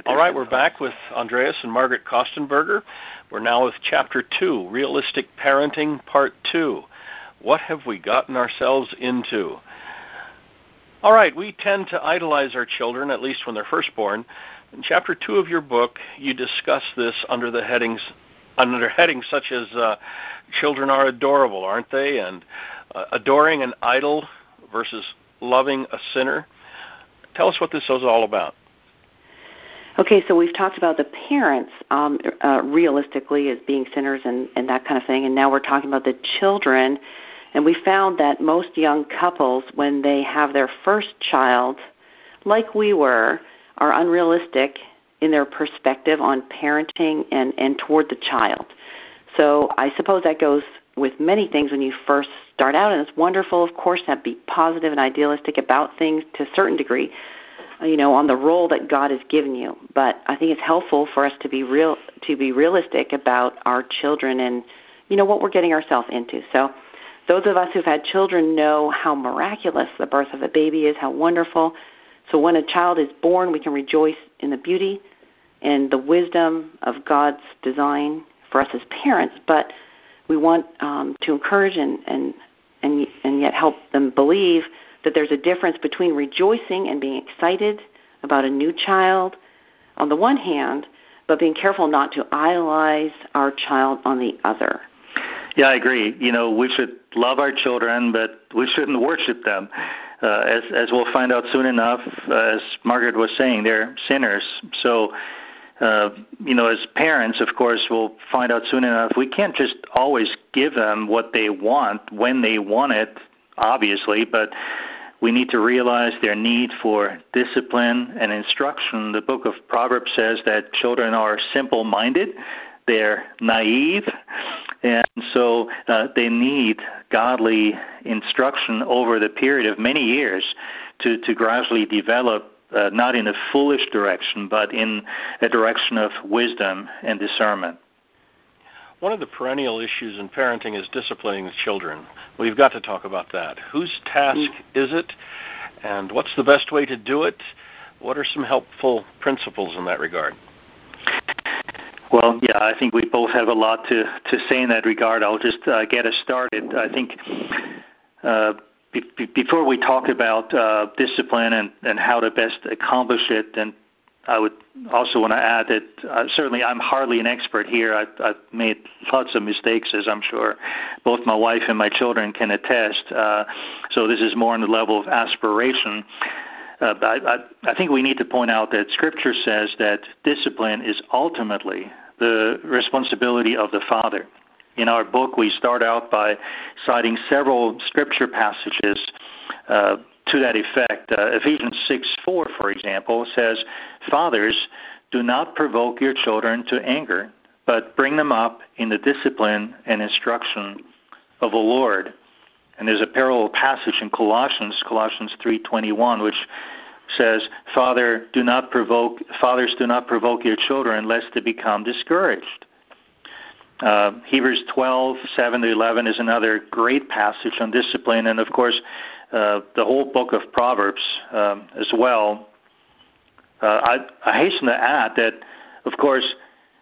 All right, we're back with Andreas and Margaret Kostenberger. We're now with Chapter 2, Realistic Parenting, Part 2. What have we gotten ourselves into? All right, we tend to idolize our children, at least when they're first born. In Chapter 2 of your book, you discuss this under headings such as children are adorable, aren't they? And adoring an idol versus loving a sinner. Tell us what this is all about. Okay, so we've talked about the parents realistically as being sinners and that kind of thing, and now we're talking about the children. And we found that most young couples, when they have their first child, like we were, are unrealistic in their perspective on parenting and toward the child. So I suppose that goes with many things when you first start out, and it's wonderful, of course, to be positive and idealistic about things to a certain degree, on the role that God has given you. But I think it's helpful for us to be realistic about our children and, what we're getting ourselves into. So those of us who've had children know how miraculous the birth of a baby is, how wonderful. So when a child is born, we can rejoice in the beauty and the wisdom of God's design for us as parents. But we want to encourage and yet help them believe that there's a difference between rejoicing and being excited about a new child on the one hand, but being careful not to idolize our child on the other. Yeah, I agree. We should love our children, but we shouldn't worship them. As we'll find out soon enough, as Margaret was saying, they're sinners. So, as parents, of course, we'll find out soon enough, we can't just always give them what they want when they want it, obviously, but we need to realize their need for discipline and instruction. The book of Proverbs says that children are simple-minded, they're naive, and so they need godly instruction over the period of many years to gradually develop, not in a foolish direction, but in a direction of wisdom and discernment. One of the perennial issues in parenting is disciplining the children. We've got to talk about that. Whose task is it, and what's the best way to do it? What are some helpful principles in that regard? Well, yeah, I think we both have a lot to say in that regard. I'll just get us started. I think before we talk about discipline and how to best accomplish it, and I would also want to add that certainly I'm hardly an expert here. I've made lots of mistakes, as I'm sure both my wife and my children can attest. So this is more on the level of aspiration. I think we need to point out that Scripture says that discipline is ultimately the responsibility of the father. In our book, we start out by citing several Scripture passages to that effect. Ephesians 6:4, for example, says, "Fathers, do not provoke your children to anger, but bring them up in the discipline and instruction of the Lord." And there's a parallel passage in Colossians 3:21, which says, fathers, do not provoke your children lest they become discouraged. Hebrews 12:7-11 is another great passage on discipline, and of course, the whole book of Proverbs as well. I hasten to add that, of course,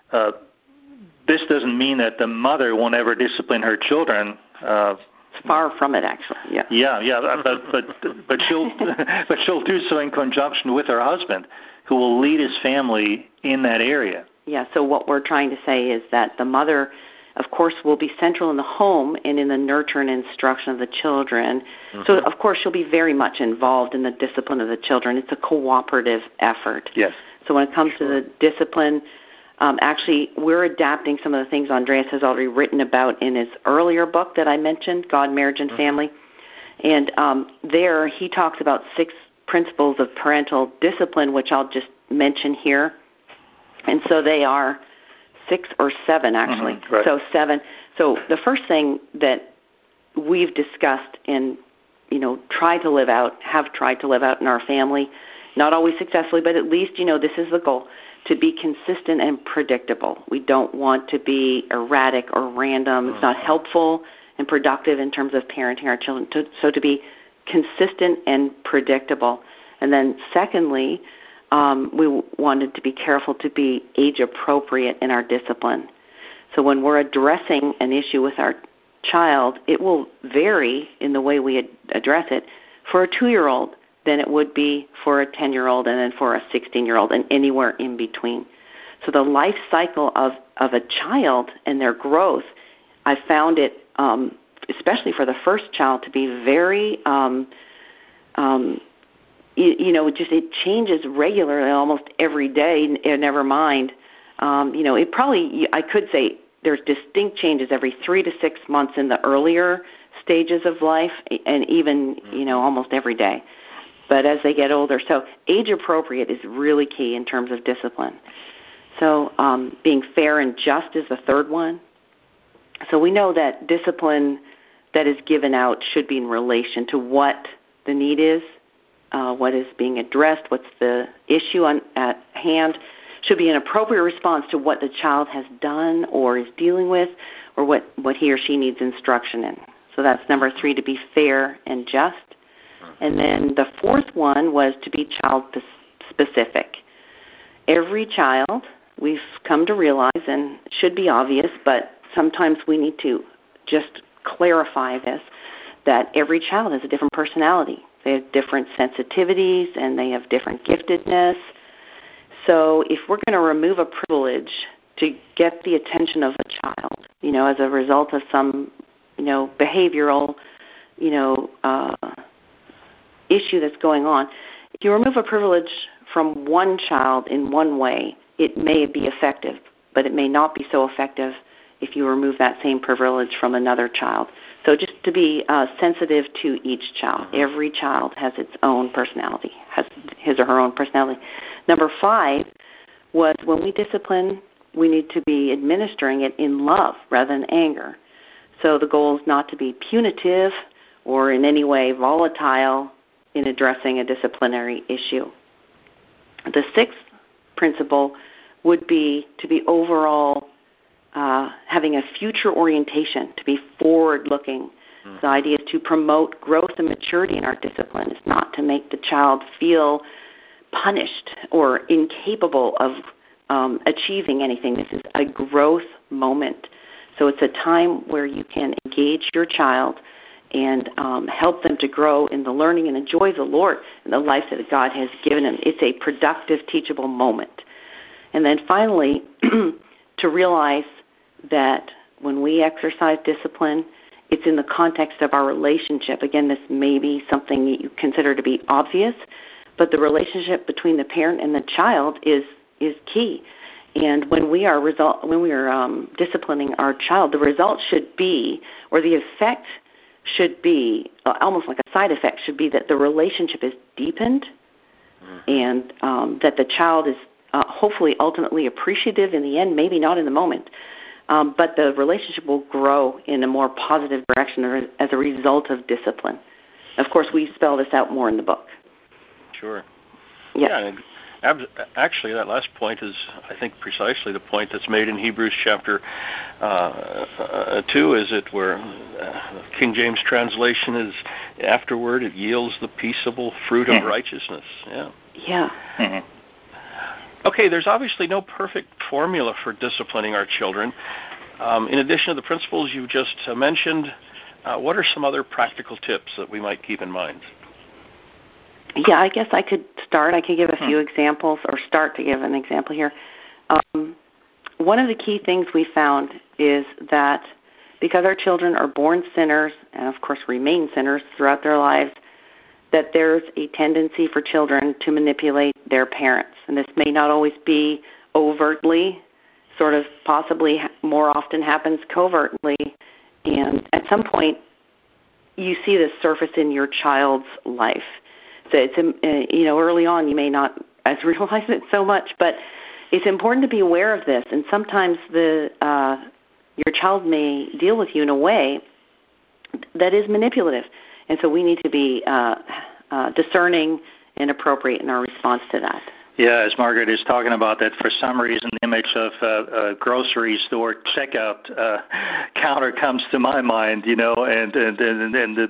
this doesn't mean that the mother won't ever discipline her children. Far from it, actually. Yeah. Yeah. But she'll do so in conjunction with her husband, who will lead his family in that area. Yeah. So what we're trying to say is that the mother, of course, will be central in the home and in the nurture and instruction of the children. Mm-hmm. So, of course, she'll be very much involved in the discipline of the children. It's a cooperative effort. Yes. So when it comes to the discipline, actually, we're adapting some of the things Andreas has already written about in his earlier book that I mentioned, God, Marriage, and Family. And there he talks about 6 principles of parental discipline, which I'll just mention here. And so they are 6 or 7, actually. Mm-hmm, right. So 7. So the first thing that we've discussed and, have tried to live out in our family, not always successfully, but at least, this is the goal, to be consistent and predictable. We don't want to be erratic or random. It's not helpful and productive in terms of parenting our children. So to be consistent and predictable. And then secondly, we wanted to be careful to be age appropriate in our discipline. So when we're addressing an issue with our child, it will vary in the way we address it for a 2-year-old than it would be for a 10-year-old and then for a 16-year-old and anywhere in between. So the life cycle of a child and their growth, I found it, especially for the first child, to be very, it changes regularly almost every day, never mind. It probably, I could say there's distinct changes every 3 to 6 months in the earlier stages of life and even, almost every day. But as they get older, so age appropriate is really key in terms of discipline. So being fair and just is the third one. So we know that discipline that is given out should be in relation to what the need is, what is being addressed, what's the issue at hand, should be an appropriate response to what the child has done or is dealing with or what he or she needs instruction in. So that's number 3, to be fair and just. And then the fourth one was to be child-specific. Every child, we've come to realize, and should be obvious, but sometimes we need to just clarify this, that every child has a different personality. They have different sensitivities, and they have different giftedness. So if we're going to remove a privilege to get the attention of a child, as a result of some, behavioral, issue that's going on, if you remove a privilege from one child in one way, it may be effective, but it may not be so effective if you remove that same privilege from another child. So just to be sensitive to each child. Every child has its own personality, has his or her own personality. Number 5 was when we discipline, we need to be administering it in love rather than anger. So the goal is not to be punitive or in any way volatile in addressing a disciplinary issue. The 6th principle would be to be overall having a future orientation, to be forward-looking. The idea is to promote growth and maturity in our discipline. It's not to make the child feel punished or incapable of achieving anything. This is a growth moment. So it's a time where you can engage your child and help them to grow in the learning and enjoy the Lord and the life that God has given them. It's a productive, teachable moment. And then finally, to realize that when we exercise discipline, it's in the context of our relationship. Again, this may be something that you consider to be obvious, but the relationship between the parent and the child is key. And when we are disciplining our child, the result should be, or the effect should be, almost like a side effect, should be that the relationship is deepened and that the child is hopefully ultimately appreciative in the end, maybe not in the moment, but the relationship will grow in a more positive direction as a result of discipline. Of course, we spell this out more in the book. Sure. Yeah. Actually, that last point is, I think, precisely the point that's made in Hebrews chapter 2, is it, where King James translation is, afterward it yields the peaceable fruit of righteousness. Yeah. Yeah. Mm-hmm. Okay, there's obviously no perfect formula for disciplining our children. In addition to the principles you just mentioned, what are some other practical tips that we might keep in mind? Yeah, I guess I could start. I could give a few examples, or start to give an example here. One of the key things we found is that because our children are born sinners and, of course, remain sinners throughout their lives, that there's a tendency for children to manipulate their parents. And this may not always be overtly, sort of possibly more often happens covertly. And at some point, you see this surface in your child's life. So it's, early on you may not as realize it so much, but it's important to be aware of this. And sometimes your child may deal with you in a way that is manipulative. And so we need to be discerning and appropriate in our response to that. Yeah, as Margaret is talking about that, for some reason the image of a grocery store checkout counter comes to my mind, and the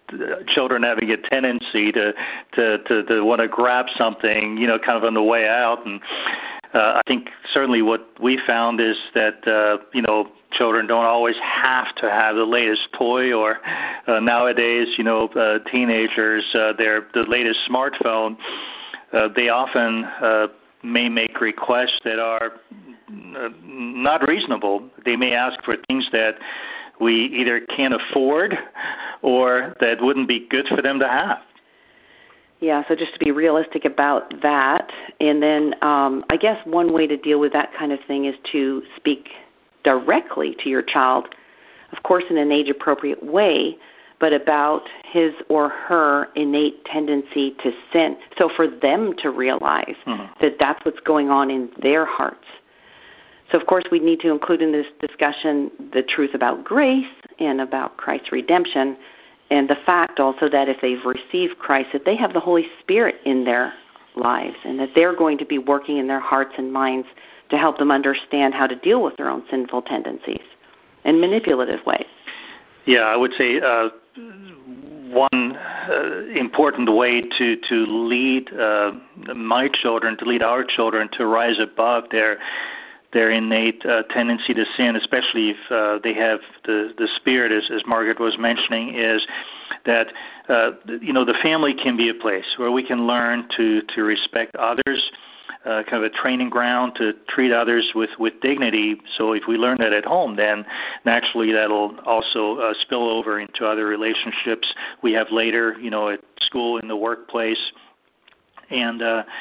children having a tendency to want to grab something, kind of on the way out. And I think certainly what we found is that, children don't always have to have the latest toy, or nowadays, teenagers, the latest smartphone. They often may make requests that are not reasonable. They may ask for things that we either can't afford or that wouldn't be good for them to have. Yeah, so just to be realistic about that. And then I guess one way to deal with that kind of thing is to speak directly to your child, of course in an age-appropriate way, but about his or her innate tendency to sin. So for them to realize that that's what's going on in their hearts. So, of course, we need to include in this discussion the truth about grace and about Christ's redemption, and the fact also that if they've received Christ, that they have the Holy Spirit in their lives, and that they're going to be working in their hearts and minds to help them understand how to deal with their own sinful tendencies in manipulative ways. Yeah, I would say one important way to lead my children, to lead our children to rise above their innate tendency to sin, especially if they have the Spirit, as Margaret was mentioning, is that the family can be a place where we can learn to respect others, kind of a training ground to treat others with dignity. So if we learn that at home, then naturally that'll also spill over into other relationships we have later, at school, in the workplace. And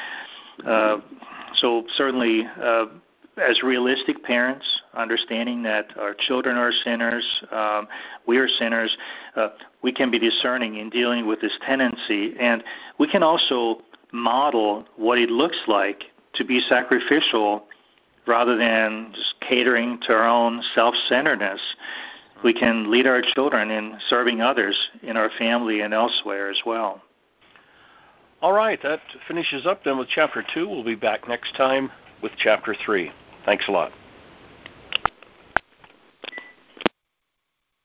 so certainly as realistic parents, understanding that our children are sinners, we are sinners, we can be discerning in dealing with this tendency. And we can also model what it looks like to be sacrificial rather than just catering to our own self-centeredness. We can lead our children in serving others in our family and elsewhere as well. All right, that finishes up then with Chapter 2. We'll be back next time with Chapter 3. Thanks a lot.